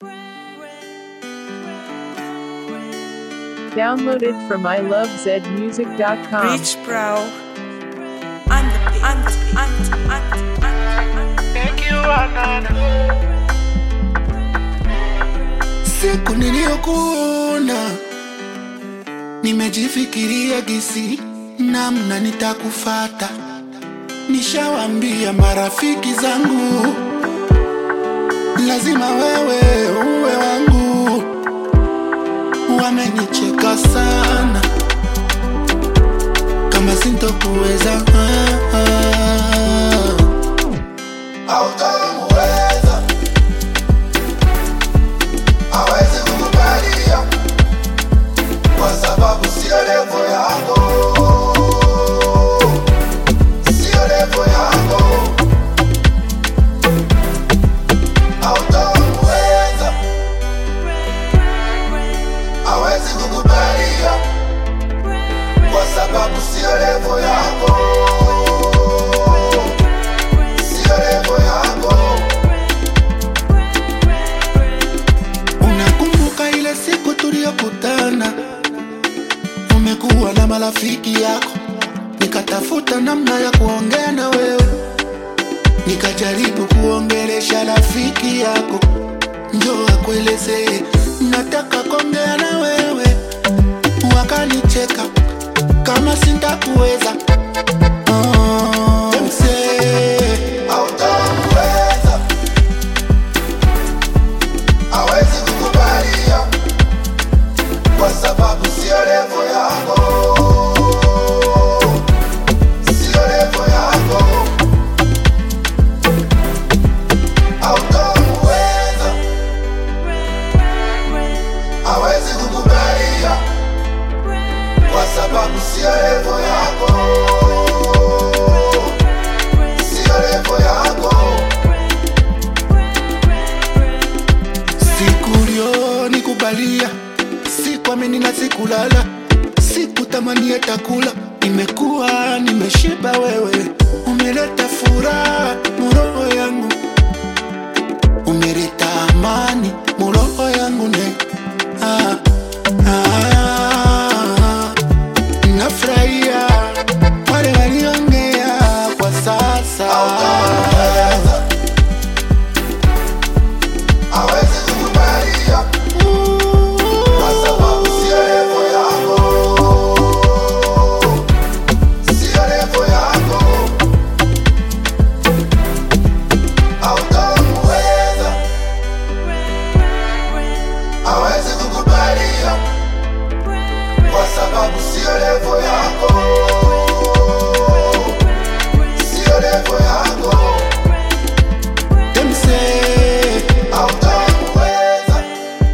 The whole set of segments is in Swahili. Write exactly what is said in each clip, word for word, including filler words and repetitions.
Downloaded from I love zed music dot com. Rich bro. On the beat, on the beat, on the beat, on the beat, on the beat. Thank you, Anana. Siku niliyokuona nimejifikiria gisi namna nitakufata. Nishawambia marafiki zangu lazima wewe uwe wangu. Wamenicheka sana kama sintokuweza. ah, ah. Hautamuweza, hawezi kukubalia kwa sababu sio level yako, sio level yako. Hautamuweza, hawezi kukubalia kwa sababu sio level yako, sio level yako. Unakumbuka ile siku tuliyokutana, umekuwa na marafiki yako, nikatafuta namna ya kuongea na wewe, nikajaribu kuongelesha rafiki yako njoo akuelezee nataka kuongea na wewe. Wakanicheka kama sintakuweza. Oh, msee, hautamuweza, hawezi kukubalia kwa sababu sio level yako, sio level yako. Hautamuweza, hawezi kukubalia kwa sababu sio level yako, sio level yako. Siku ulionikubalia sikuamini na sikulala, sikutamani hata kula. Nimekuwa nimeshiba, wewe umeleta furaha muroho yangu, umeleta amani muroho yangu ne. ah, ah, nafurahia wale waliongea kwa sasa. Hautaweza, hawezi kukubalia kwa sababu sio level yako, sio level yako. Hautamuweza, hawezi kukubalia kwa sababu sio level yako, sio level yako. Them say hautamuweza,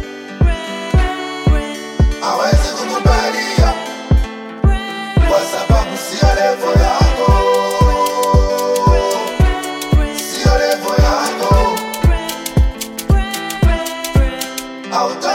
hawezi kukubalia kwa sababu sio level yako, sio level yako. Hautamuweza.